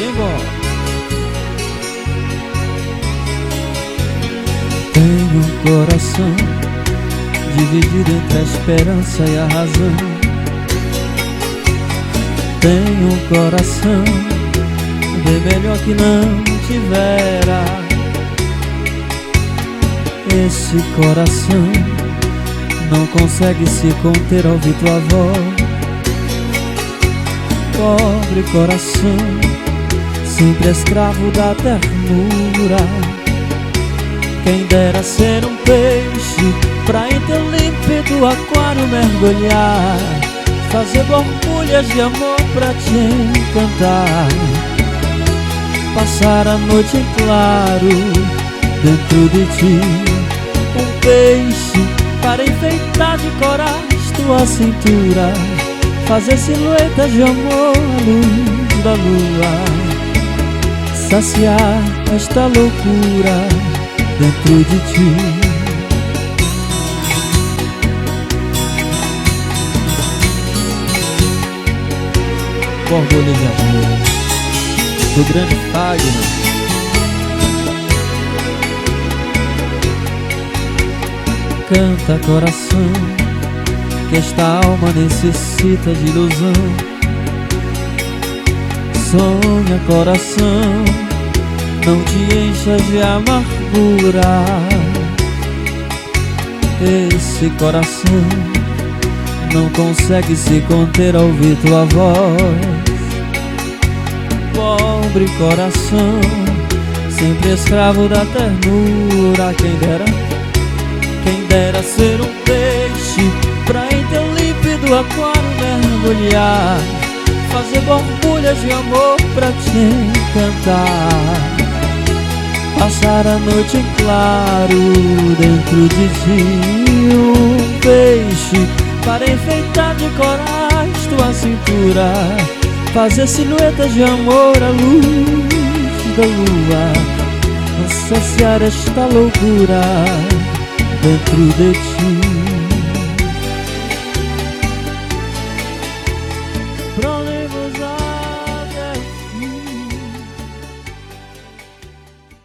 Simbora. Tenho um coração dividido entre a esperança e a razão. Tenho um coração bem melhor que não tivera. Esse coração não consegue se conter ao ouvir tua voz. Pobre coração, sempre escravo da ternura. Quem dera ser um peixe pra em teu límpido aquário mergulhar, fazer borbulhas de amor pra te encantar, passar a noite em claro dentro de ti. Um peixe para enfeitar de corais tua cintura, fazer silhuetas de amor à luz da lua, saciar esta loucura dentro de ti. Borbulha de amor do grande Fagner. Canta, coração, que esta alma necessita de ilusão. Sonha, coração, não te enchas de amargura. Esse coração não consegue se conter ao ouvir tua voz. Pobre coração, sempre escravo da ternura. Quem dera ser um peixe pra em teu límpido aquário mergulhar, fazer borbulhas de amor pra te encantar, passar a noite em claro dentro de ti. Um peixe para enfeitar de corais tua cintura, fazer silhuetas de amor à luz da lua, saciar esta loucura dentro de ti.